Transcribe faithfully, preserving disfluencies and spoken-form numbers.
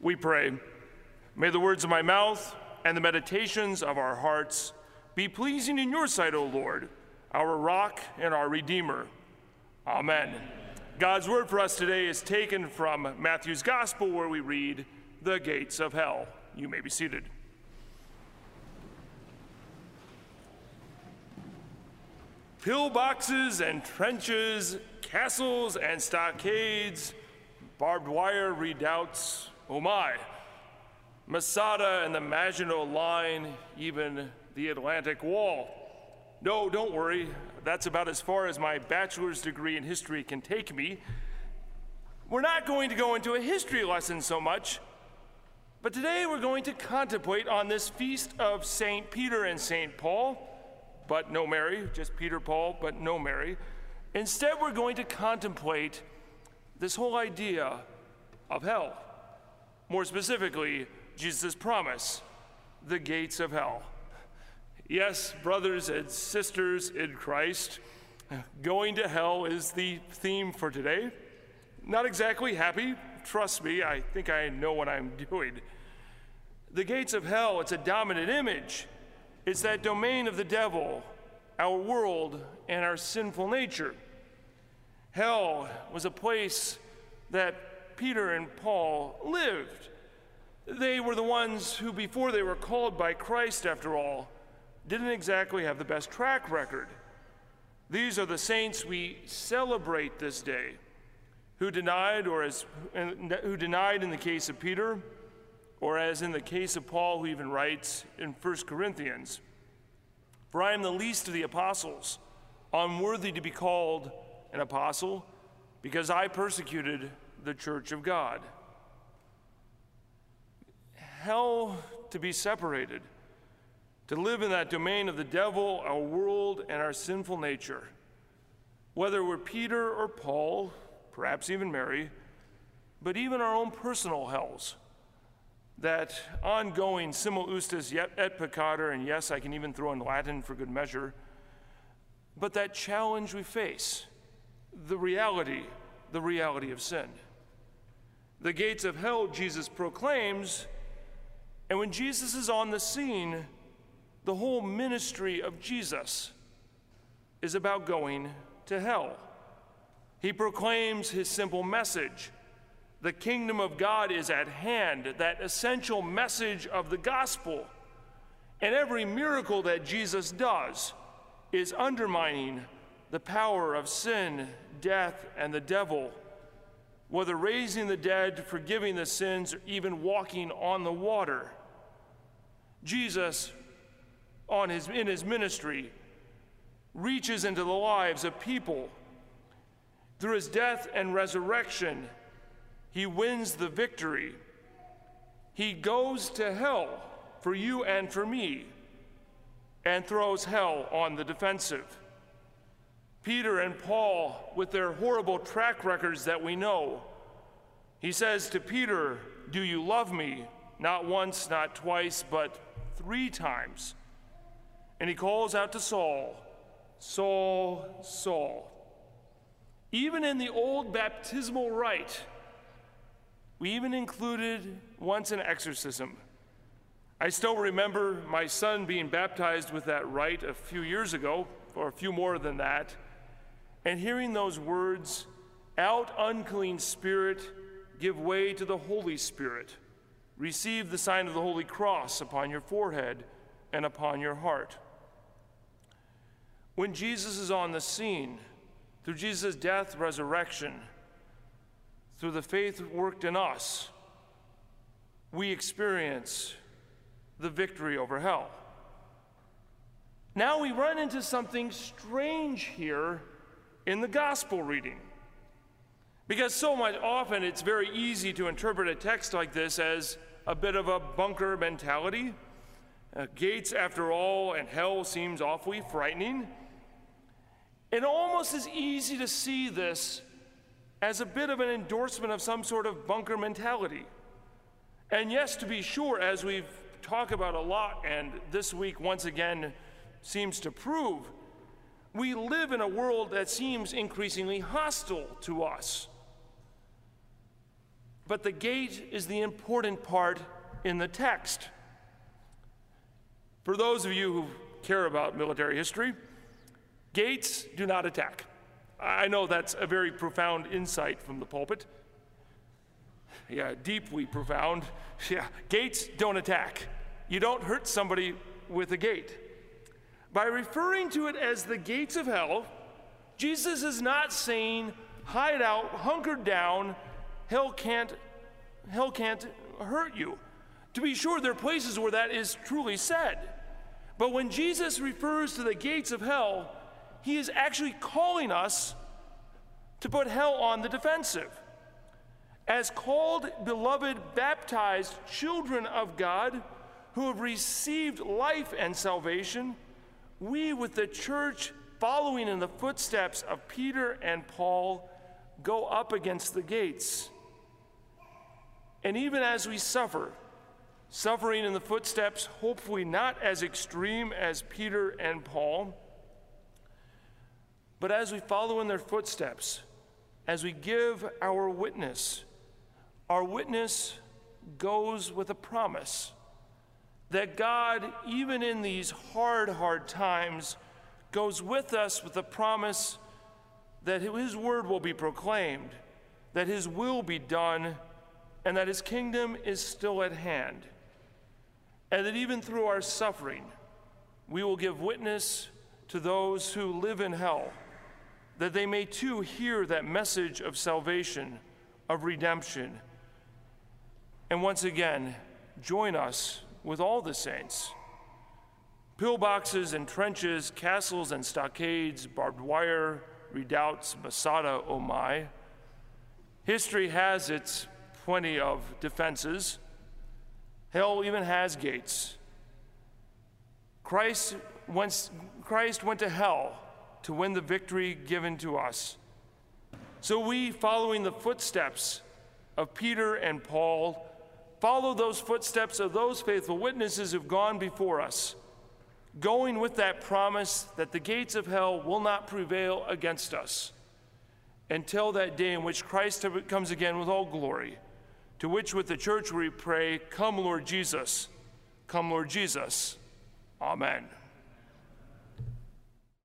We pray, may the words of my mouth and the meditations of our hearts be pleasing in your sight, O Lord, our rock and our redeemer. Amen. God's word for us today is taken from Matthew's gospel, where we read, "The gates of hell." You may be seated. Pillboxes and trenches, castles and stockades, barbed wire redoubts, oh my. Masada and the Maginot Line, even the Atlantic Wall. No, don't worry, that's about as far as my bachelor's degree in history can take me. We're not going to go into a history lesson so much, but today we're going to contemplate on this feast of Saint Peter and Saint Paul, but no Mary, just Peter, Paul, but no Mary. Instead, we're going to contemplate this whole idea of hell. More specifically, Jesus' promise, the gates of hell. Yes, brothers and sisters in Christ, going to hell is the theme for today. Not exactly happy, trust me, I think I know what I'm doing. The gates of hell, it's a dominant image. It's that domain of the devil, our world, and our sinful nature. Hell was a place that Peter and Paul lived. They were the ones who, before they were called by Christ, after all, didn't exactly have the best track record. These are the saints we celebrate this day, who denied, or as who denied in the case of Peter, or as in the case of Paul, who even writes in First Corinthians, "For I am the least of the apostles, unworthy to be called an apostle, because I persecuted the church of God." Hell, to be separated, to live in that domain of the devil, our world, and our sinful nature. Whether we're Peter or Paul, perhaps even Mary, but even our own personal hells, that ongoing simul justus et peccator, and yes, I can even throw in Latin for good measure, but that challenge we face, the reality, the reality of sin. The gates of hell, Jesus proclaims, and when Jesus is on the scene, the whole ministry of Jesus is about going to hell. He proclaims his simple message. The kingdom of God is at hand, that essential message of the gospel. And every miracle that Jesus does is undermining the power of sin, death, and the devil, whether raising the dead, forgiving the sins, or even walking on the water. Jesus, on his, in his ministry, reaches into the lives of people. Through his death and resurrection, he wins the victory. He goes to hell for you and for me, and throws hell on the defensive. Peter and Paul, with their horrible track records that we know, he says to Peter, "Do you love me?" Not once, not twice, but three times. And he calls out to Saul, "Saul, Saul." Even in the old baptismal rite, we even included once an exorcism. I still remember my son being baptized with that rite a few years ago, or a few more than that, and hearing those words, "Out, unclean spirit, give way to the Holy Spirit. Receive the sign of the Holy Cross upon your forehead and upon your heart." When Jesus is on the scene, through Jesus' death, resurrection, through the faith worked in us, we experience the victory over hell. Now we run into something strange here in the gospel reading. Because so much often it's very easy to interpret a text like this as a bit of a bunker mentality. Uh, gates, after all, and hell seems awfully frightening. It almost is easy to see this as a bit of an endorsement of some sort of bunker mentality. And yes, to be sure, as we've talked about a lot, and this week once again seems to prove, we live in a world that seems increasingly hostile to us. But the gate is the important part in the text. For those of you who care about military history, gates do not attack. I know that's a very profound insight from the pulpit. Yeah, deeply profound. Yeah, gates don't attack. You don't hurt somebody with a gate. By referring to it as the gates of hell, Jesus is not saying, hide out, hunker down, hell can't, hell can't hurt you. To be sure, there are places where that is truly said. But when Jesus refers to the gates of hell, he is actually calling us to put hell on the defensive. As called, beloved, baptized children of God who have received life and salvation, we with the church following in the footsteps of Peter and Paul go up against the gates. And even as we suffer, suffering in the footsteps, hopefully not as extreme as Peter and Paul, but as we follow in their footsteps, as we give our witness, our witness goes with a promise that God, even in these hard, hard times, goes with us with the promise that his word will be proclaimed, that his will be done, and that his kingdom is still at hand. And that even through our suffering, we will give witness to those who live in hell, that they may too hear that message of salvation, of redemption, and once again, join us with all the saints. Pillboxes and trenches, castles and stockades, barbed wire, redoubts, Masada, oh my. History has its plenty of defenses. Hell even has gates. Christ went, Christ went to hell to win the victory given to us. So we, following the footsteps of Peter and Paul, follow those footsteps of those faithful witnesses who've gone before us, going with that promise that the gates of hell will not prevail against us until that day in which Christ comes again with all glory, to which with the church we pray, come Lord Jesus, come Lord Jesus. Amen.